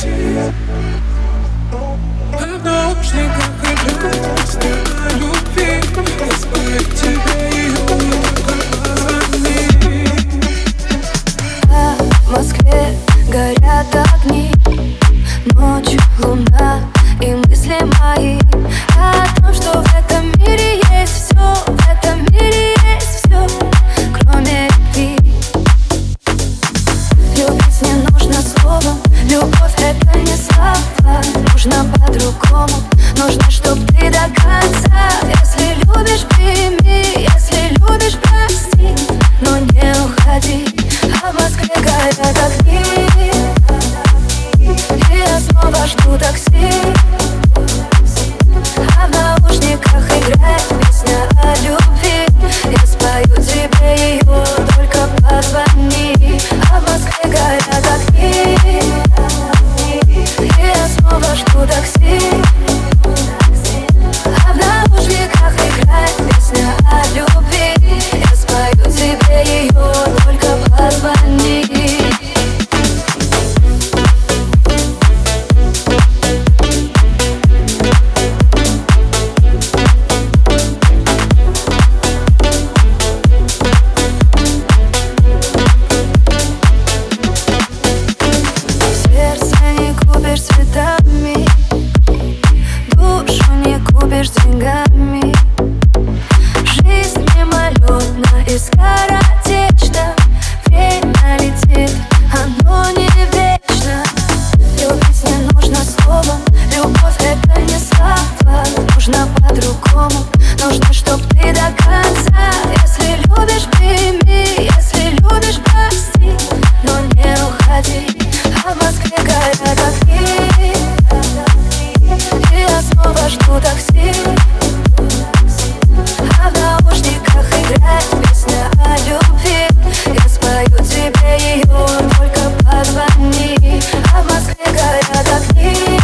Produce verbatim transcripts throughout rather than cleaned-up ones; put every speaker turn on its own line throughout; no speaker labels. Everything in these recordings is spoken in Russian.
А в наушниках играет песня о любви. Я спою тебе ее, только позвони.
А в Москве горят огни, ночь, луна и мысли мои о том, что в этом мире есть все, в этом мире есть все, кроме любви. Любить не нужно словом, любовь это не слова. Нужно по-другому, нужно, чтоб ты до конца. Если любишь, прими, если любишь, прости, но не уходи. А в Москве горят огни, и я снова жду такси. А в наушниках играет песня о любви. Я спою тебе ее, только позвони. А в Москве горят огни, и я снова жду такси. А в наушниках играет песня о любви. Я спою тебе ее, только позвони. Цветами, душу не купишь деньгами. Жизнь мимолетна и скоротечна. Время летит, оно не вечно. Любить не нужно словом, любовь это не слова. Нужно по-другому, нужно, чтоб ты до конца. Если любишь, прими, если любишь, прости, но не уходи. А в Москве горят огни, и я снова жду такси. А в наушниках играет песня о любви. Я спою тебе ее, только позвони. А в Москве горят огни,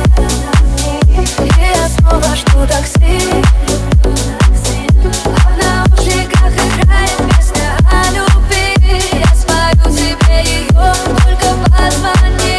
и я снова жду такси. А в наушниках играет песня о любви. Я спою тебе ее, только позвони.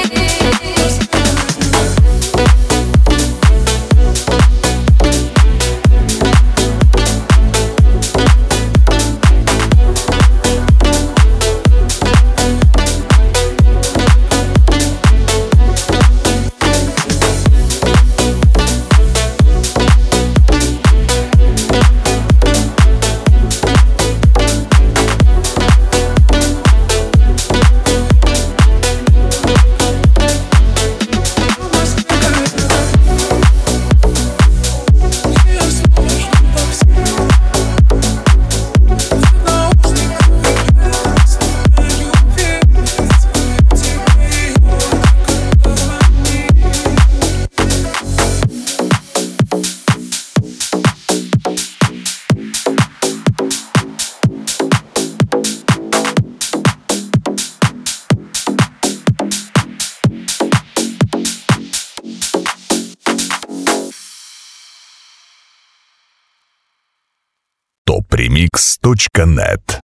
топ ремикс точка нет